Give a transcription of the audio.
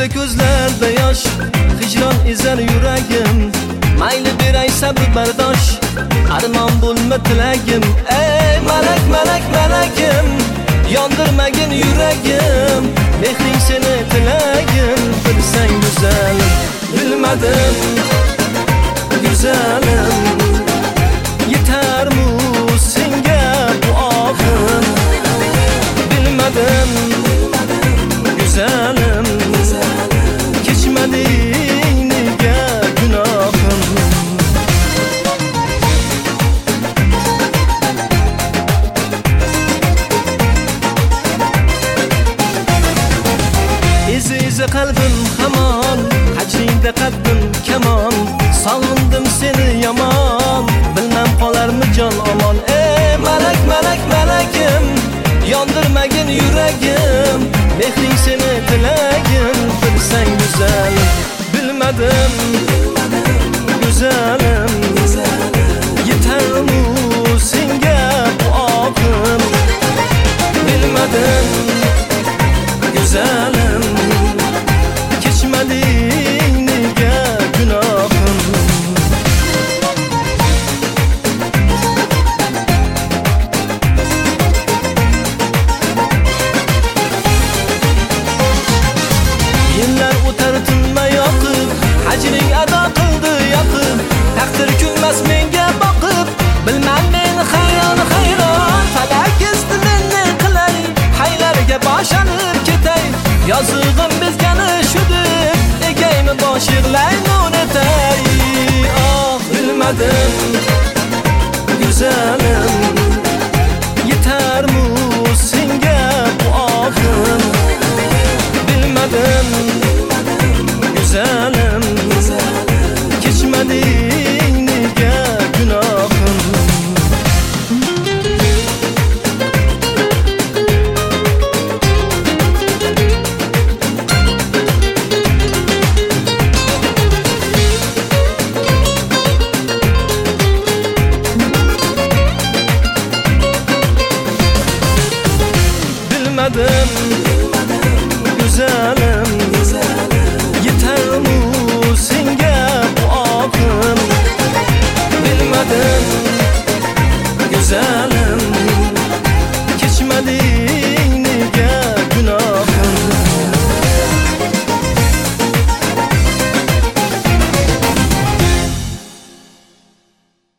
To'ldi ko'zlarda yosh, hijron ezar yuragim. Mayli beray sabr bardosh, armon bo'lma tilagim. Ey malak malak malakim, yondirmagin yuragim. Mehring seni tilagim, bilsang go'zal. Bilmadim güzelim, yetarmi senga bu ohim? Bilmadim güzelim, kechmading nega gunohim? Ezi qalbim hamon, hajringda qaddim kamon. Sog'indim seni yomon, bilmam qolarmi jon omon. Ey malak malak malakim, yondirmagin yuragim. Mehring seni tilagim, bilsang go'zal. Bilmadim go'zalim, yetarmi senga bu ohim? Bilmadim güzelim, kechmading nega gunohim? Yillar o'tar tinmay yoqib, hajring ado qildi yoqib. Taqdir kulmas menga boqib, bilmam men hayron hayron. Falak isdi meni qilay, haylarga boshlanib ketay. Yozig'im bezgani shu deb, egaymi bosh yig'lay nur etay. Oh, bilmadim güzelim, yetarmi senga bu ohim? Bilmadim güzelim, kechmading nega gunohim? Bilmadim güzel